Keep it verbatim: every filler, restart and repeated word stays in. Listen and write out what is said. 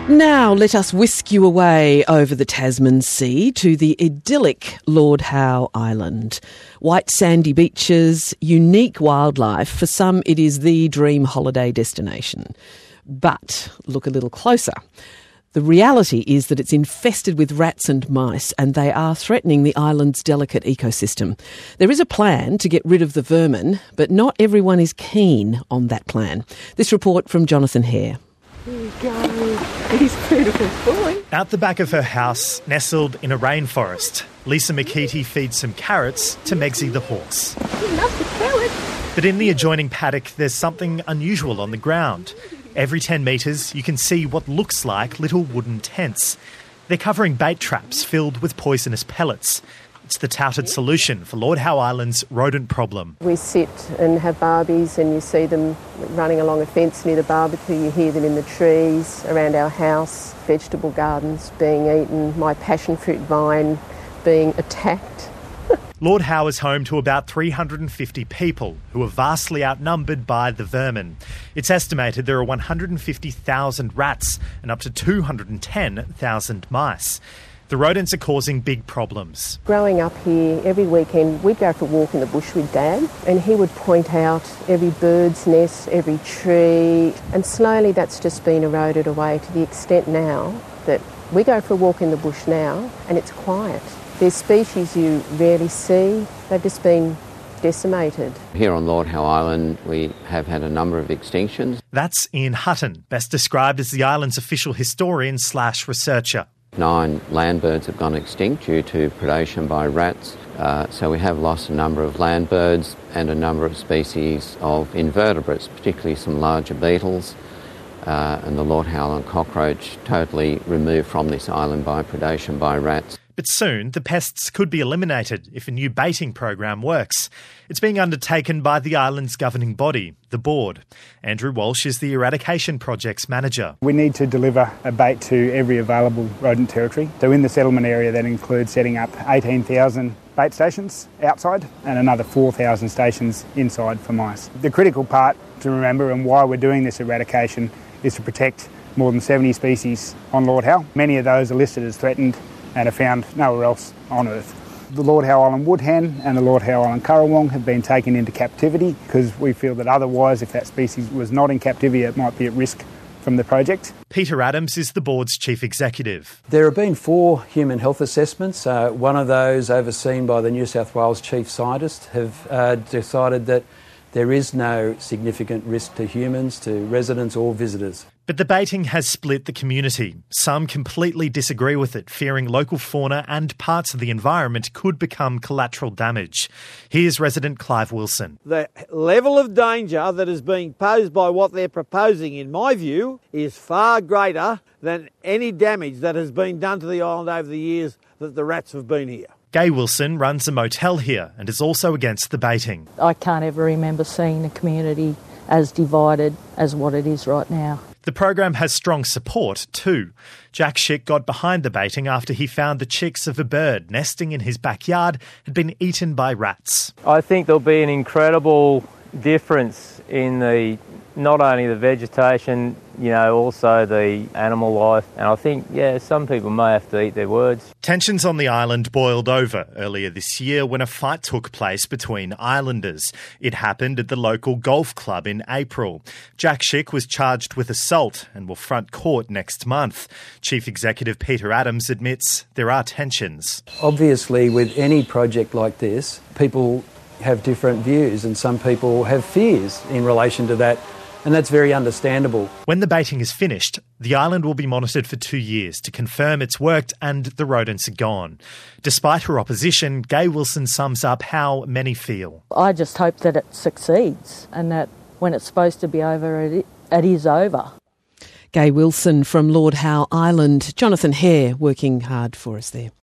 Now let us whisk you away over the Tasman Sea to the idyllic Lord Howe Island. White sandy beaches, unique wildlife. For some it is the dream holiday destination. But look a little closer. The reality is that it's infested with rats and mice, and they are threatening the island's delicate ecosystem. There is a plan to get rid of the vermin, but not everyone is keen on that plan. This report from Jonathan Hare. Here we go. He's a beautiful boy. Out the back of her house, nestled in a rainforest, Lisa McKeety feeds some carrots to Megsy the horse. He loves the carrots. But in the adjoining paddock, there's something unusual on the ground. Every ten metres, you can see what looks like little wooden tents. They're covering bait traps filled with poisonous pellets. It's the touted solution for Lord Howe Island's rodent problem. We sit and have barbies and you see them running along a fence near the barbecue. You hear them in the trees around our house, vegetable gardens being eaten, my passion fruit vine being attacked. Lord Howe is home to about three hundred fifty people who are vastly outnumbered by the vermin. It's estimated there are one hundred fifty thousand rats and up to two hundred ten thousand mice. The rodents are causing big problems. Growing up here, every weekend we'd go for a walk in the bush with Dad and he would point out every bird's nest, every tree, and slowly that's just been eroded away to the extent now that we go for a walk in the bush now and it's quiet. There's species you rarely see. They've just been decimated. Here on Lord Howe Island, we have had a number of extinctions. That's Ian Hutton, best described as the island's official historian slash researcher. Nine land birds have gone extinct due to predation by rats. Uh, so we have lost a number of land birds and a number of species of invertebrates, particularly some larger beetles. Uh, and the Lord Howe Island cockroach totally removed from this island by predation by rats. But soon, the pests could be eliminated if a new baiting program works. It's being undertaken by the island's governing body, the board. Andrew Walsh is the Eradication Project's manager. We need to deliver a bait to every available rodent territory. So in the settlement area, that includes setting up eighteen thousand bait stations outside and another four thousand stations inside for mice. The critical part to remember and why we're doing this eradication is to protect more than seventy species on Lord Howe. Many of those are listed as threatened and are found nowhere else on Earth. The Lord Howe Island wood hen and the Lord Howe Island currawong have been taken into captivity because we feel that otherwise, if that species was not in captivity, it might be at risk from the project. Peter Adams is the board's chief executive. There have been four human health assessments. Uh, one of those, overseen by the New South Wales chief scientist, have uh, decided that there is no significant risk to humans, to residents or visitors. But the baiting has split the community. Some completely disagree with it, fearing local fauna and parts of the environment could become collateral damage. Here's resident Clive Wilson. The level of danger that is being posed by what they're proposing, in my view, is far greater than any damage that has been done to the island over the years that the rats have been here. Gay Wilson runs a motel here and is also against the baiting. I can't ever remember seeing a community as divided as what it is right now. The program has strong support too. Jack Schick got behind the baiting after he found the chicks of a bird nesting in his backyard had been eaten by rats. I think there'll be an incredible difference in the not only the vegetation, you know, also the animal life. And I think, yeah, some people may have to eat their words. Tensions on the island boiled over earlier this year when a fight took place between islanders. It happened at the local golf club in April. Jack Schick was charged with assault and will front court next month. Chief Executive Peter Adams admits there are tensions. Obviously, with any project like this, people have different views and some people have fears in relation to that. And that's very understandable. When the baiting is finished, the island will be monitored for two years to confirm it's worked and the rodents are gone. Despite her opposition, Gay Wilson sums up how many feel. I just hope that it succeeds and that when it's supposed to be over, it, it is over. Gay Wilson from Lord Howe Island. Jonathan Hare working hard for us there.